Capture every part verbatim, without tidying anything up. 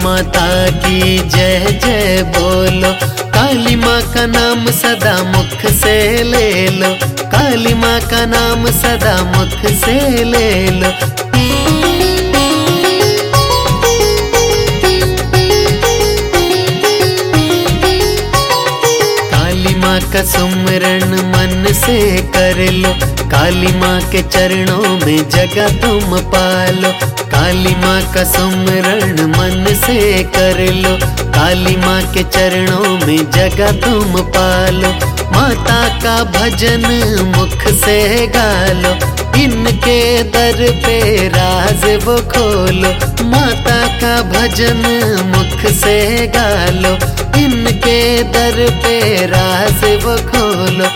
माता की जय जय बोलो, काली माँ का नाम सदा मुख से ले लो, काली माँ का नाम सदा मुख से ले लो। काली माँ का सुमिरन मन से कर लो, काली माँ के चरणों में जगह तुम पालो, काली माँ का सुमिरन मन से कर लो, काली माँ के चरणों में जगह तुम पालो। माता का भजन मुख से गालो, इनके दर पे राज वो खोलो, माता का भजन मुख से गालो, इनके दर पे राज वो खोलो।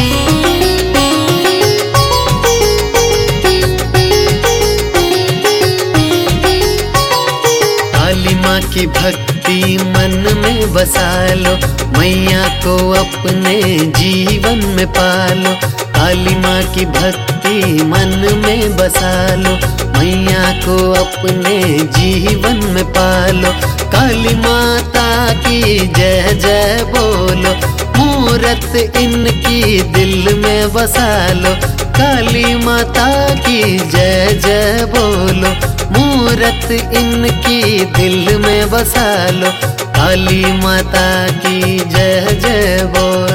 काली माँ की भक्ति मन में बसा लो, मैया को अपने जीवन में पालो, काली माँ की भक्ति मन में बसा लो, मैया को अपने जीवन में पालो। काली माता की जय जय बोलो, मूरत इनकी दिल में बसा लो, काली माता की जय जय बोलो, मूरत इनकी दिल में बसा लो, काली माता की जय जय बोलो।